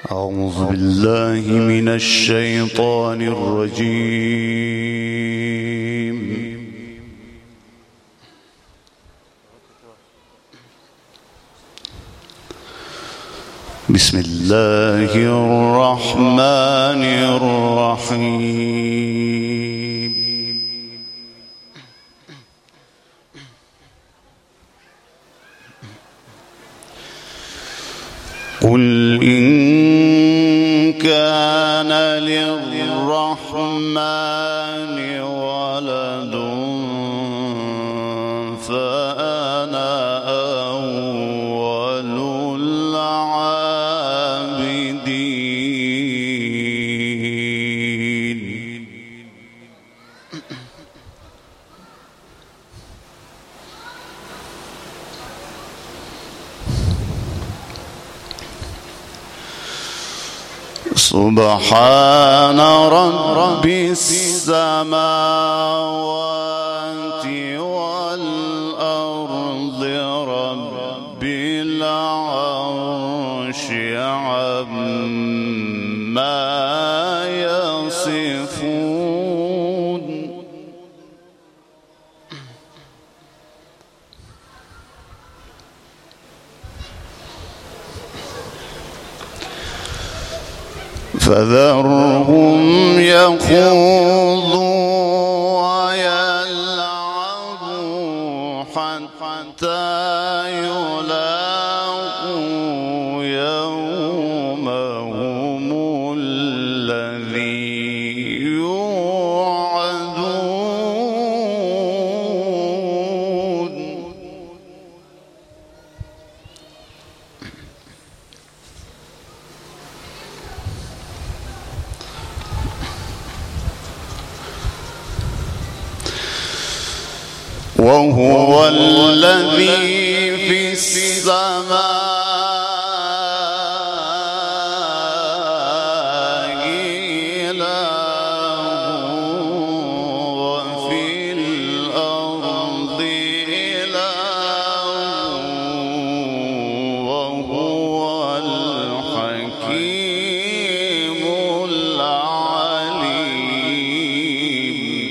أعوذ بالله من الشيطان الرجيم. بسم الله الرحمن الرحيم. قل إن كان للرحمن ولد فأنا أول العابدين. سبحان رب السماوات والأرض رب العرش عما يصفون. فذرهم يخوضوا ويلعبوا حتى يلاقوا يومهم الذي يوعدون. وهو الذي في السماء إله وفي الأرض إله وهو الحكيم العليم.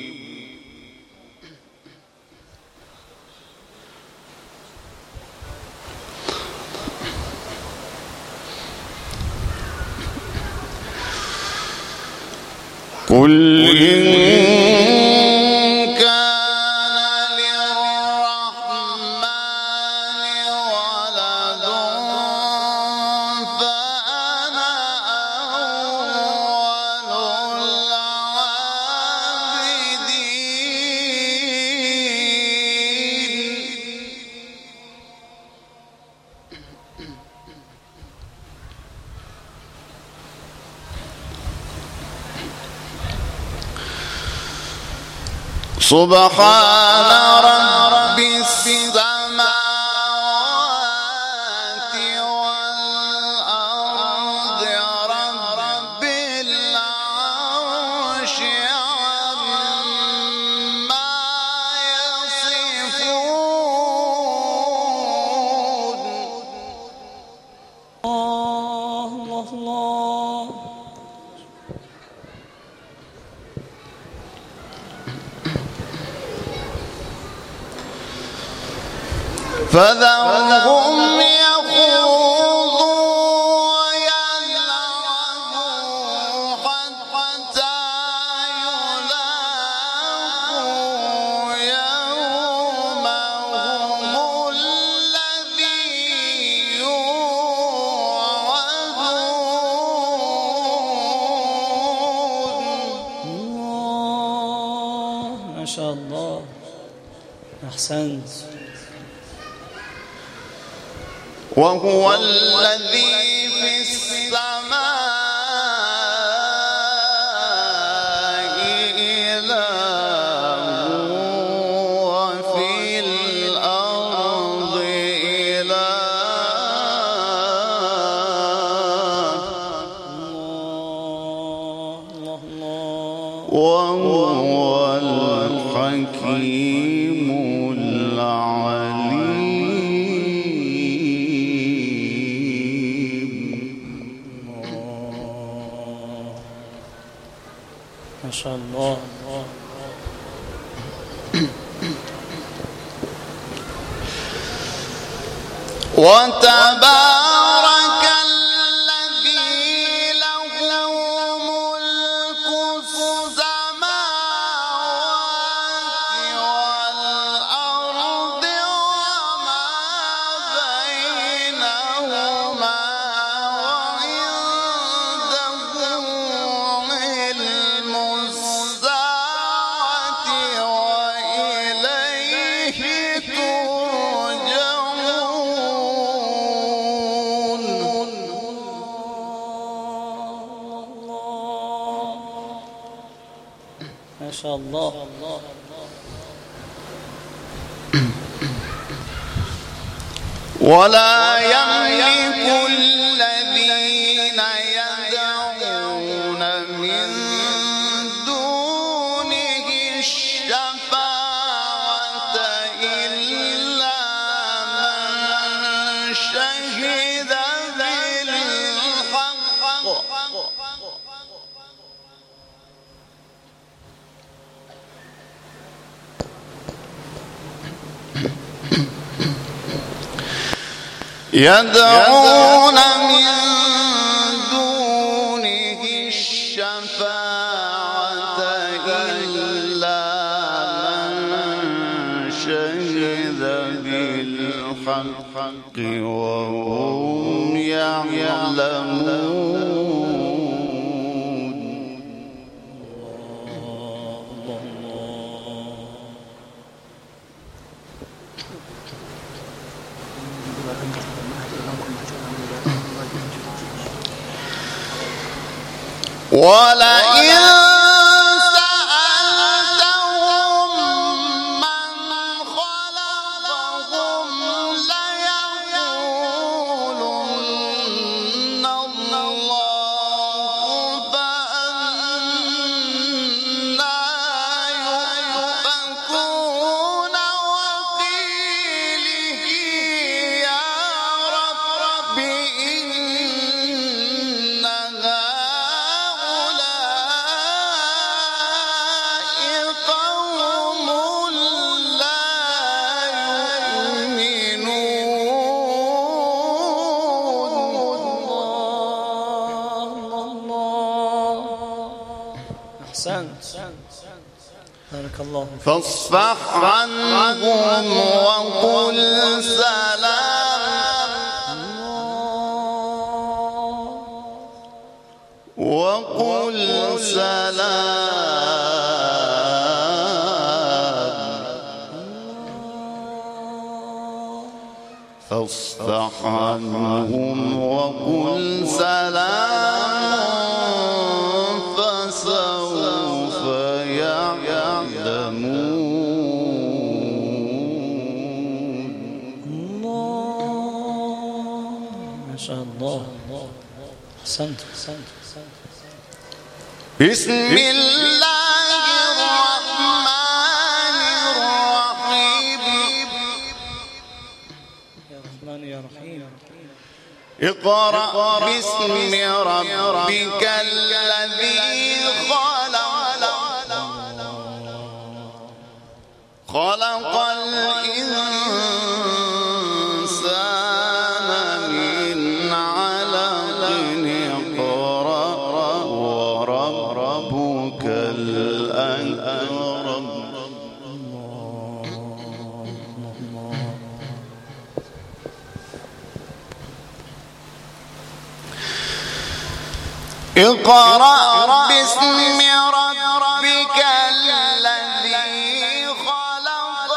قل إن كان للرحمن ولد فأنا أول العابدين. سبحان رب السماوات والأرض رب العرش عما يصفون. الله الله. فذرهم يخوضوا ويلعبوا حتى يلاقوا يومهم الذي يوعدون. ما شاء الله، أحسنت. وهو الذي في السماء إله وفي الأرض إله وهو الحكيم العليم. ما شاء الله. وتبارك الذي له ملك السماوات والأرض وما بينهما وعنده علم الساعة وإليه ما شاء الله. ولا يملك الذين يدعون من دونه الشفاعة إلا من شهد بالحق يدعون من دونه الشفاعة إلا من شهد بالحق وهم يعلمون. ولئن سألتهم من خلقهم ليقولن الله فأنى يؤفكون وقيله يا رب بارك الله فيك. فاصفح عنهم وقل سلام وقل سلام فاصفح عنهم وقل سلام فسوف يعلمون. ما شاء الله. أحسنت. بسم الله الرحمن الرحيم. يا رحمن يا رحيم. اقرأ باسم ربك الذي خلق الإنسان من علق اقرأ وربك الأكرم. اقرأ باسم ربك الذي خلق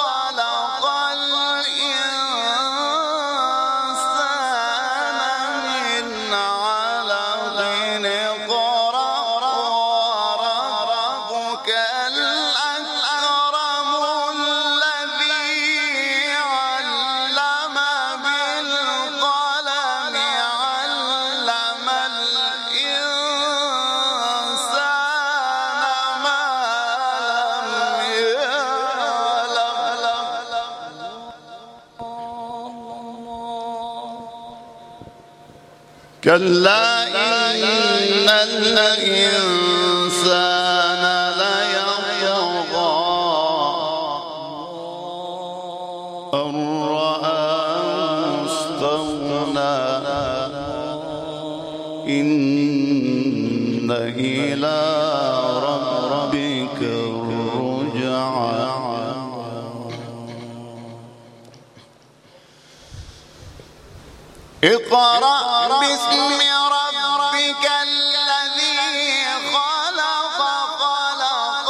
الإنسان من علق اقرأ وربك الأكرم الذي علم بالقلم علم الإنسان ما لم يعلم. كلا إن الإنسان إن إلى ربك الرجعى اقرأ باسم ربك الذي خلق خلق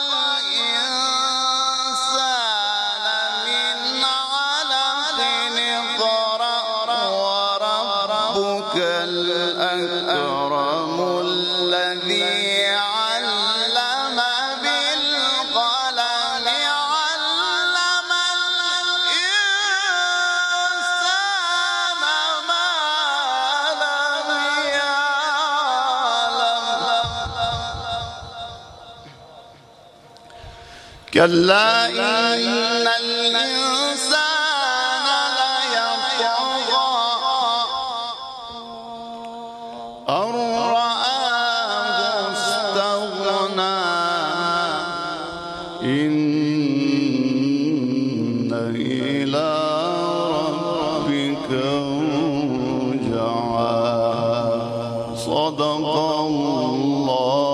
الإنسان من علق اقرأ وربك الأكرم الذي علم بالقلم علم الإنسان ما لم يعلم كلا إن الإنسان ليطغى أن رآه استغنى إن إلى ربك الرجعى صدق الله